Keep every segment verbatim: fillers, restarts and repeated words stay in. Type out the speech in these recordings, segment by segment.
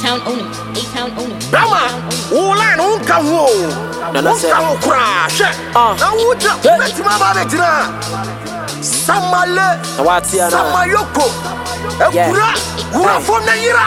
A-Town own him. A-Town own him. Brahma, all I know can wo. No can crash. Now what you bet my baby now? Samale, Samayoko. Ekura, ura from the ira.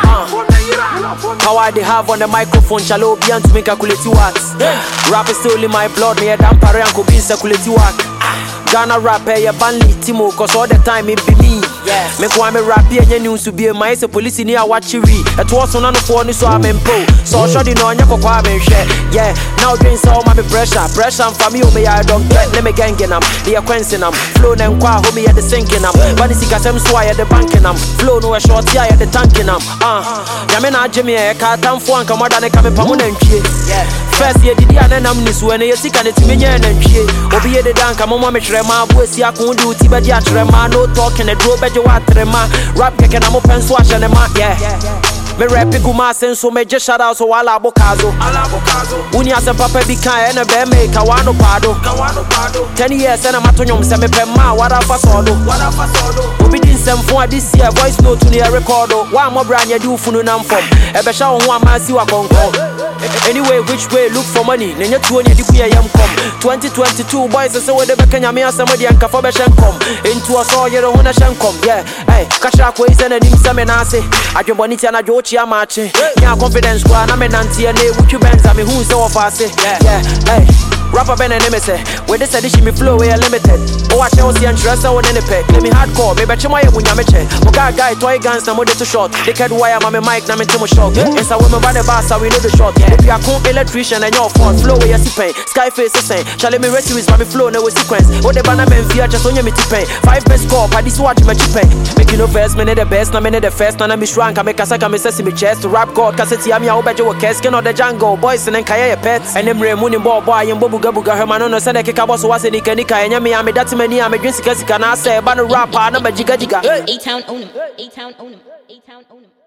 How I they have on the microphone, shallow beyond to make calculate works. Rap is still in my blood, me a damn parry and could be circulate work. Ghana rapper, ya banli Timo, cause all the time it be me. Yes. Me kwa me rap here, nye news to be a mice, a police in here watchiri. It was on the phone, so I'm in po. So sure, you know, nyako kwa me share. Yeah, now drinks all my pressure. Pressure from me, me I don't get, let me gang in them. They are quenching them. Flow them kwa, homie at the sinking them. But it's a sem swire the banking them. Flow no a short here at the tanking them. Ah, Yamena Jimmy, a cat and phone, come out and come upon and yeah. First year, did I know this when you're sick and it's me and shit. Obi the dank, I'm on my trema, boys, ya couldn't do Tibadia trema, no talking, a draw better watrema, rap kicking, I'm open swash and a mark, yeah. Me rap Guma sense so me just shout out so ala bokazo. Unia se papa be kind and a bear make a wano pado. Ten years and a matonyum se me pema, what up a sodo. Obi din sem for this year, voice note to near recordo. One more brand you do fununam from. Ebe show one man see what conquer. Anyway, which way look for money? Nenya tuonye dikuya yam come. twenty twenty-two boys say we the bekanya me asomodi anka for be shen come. Into us all you don't shen come. Yeah, hey, kasha ko is na nim same na ase. Adweboni tia na dwochi amache. Nya confidence kwa na me nantie na ewuchu benza me hu se wo fa ase. Yeah, hey. Rapper Ben and M S with this edition me flow we are limited. Oh I tell see and dress out in the peg. Let me hardcore, me betcha my when yameche. Moga guy toy guns na mode too short. They can wire my mic na me too short. Yes I women by the bass we know the shot. If you are cool electrician and your phone flow we are sipping. Skyface is saying, shall me rest with my flow no sequence. Oh the banana men fear just on your me tipping. Five best score, but this watch my chipping. Make you no first, me the best, na me the first, na me shrunk, I make a saka me sesame chest to rap god, cassette yami I bet you a casket or the jungle, boys and then kaya pets. And them remuning ball boy and bobu gabuga hermano no send a kick was was in the nika and yami I made that many I made drinks can I say ban rapper number jiga jiga. A-Town own him. A-Town own him. A-Town own him.